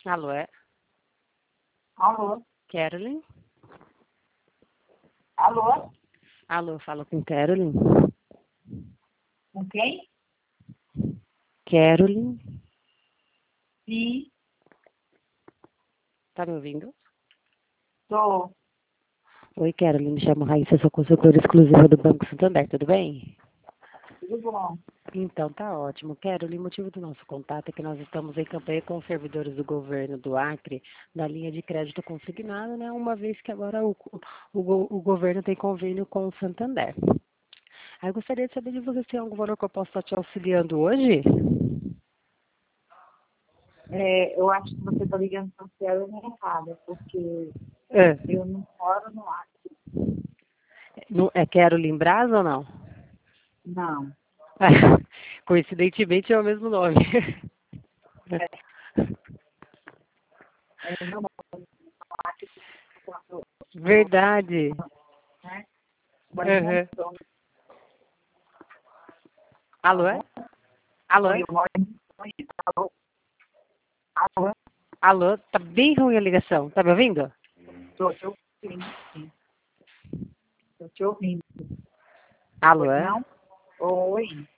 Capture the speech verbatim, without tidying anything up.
Alô, é? Alô? Carolyn? Alô? Alô, fala com Carolyn? Com quem? Carolyn? Sim, Tá me ouvindo? tô. Oi, Carolyn, me chamo Raíssa, sou consultora exclusiva do Banco Santander, tudo bem? Tudo bom? Então, tá ótimo. Carolyn, o motivo do nosso contato é que nós estamos em campanha com os servidores do governo do Acre, da linha de crédito consignado, né? Uma vez que agora o, o, o governo tem convênio com o Santander. Aí eu gostaria de saber de você se tem algum valor que eu possa estar te auxiliando hoje? É, eu acho que você está ligando para o céu errada, porque É, eu não moro no Acre. não- é Carolyn Braz ou não? Não. Coincidentemente é o mesmo nome. É, é, eu não moro no Acre, eu moro, Verdade. né? Moro em Uhum. Rondônia, Alô, é? alô? Alô, Oi, é? eu moro em Rondônia, alô? Alô? Alô, tá bem ruim a ligação. Tá me ouvindo? Estou te ouvindo, sim. Estou te ouvindo. Alô, Oi, é? não? Oi.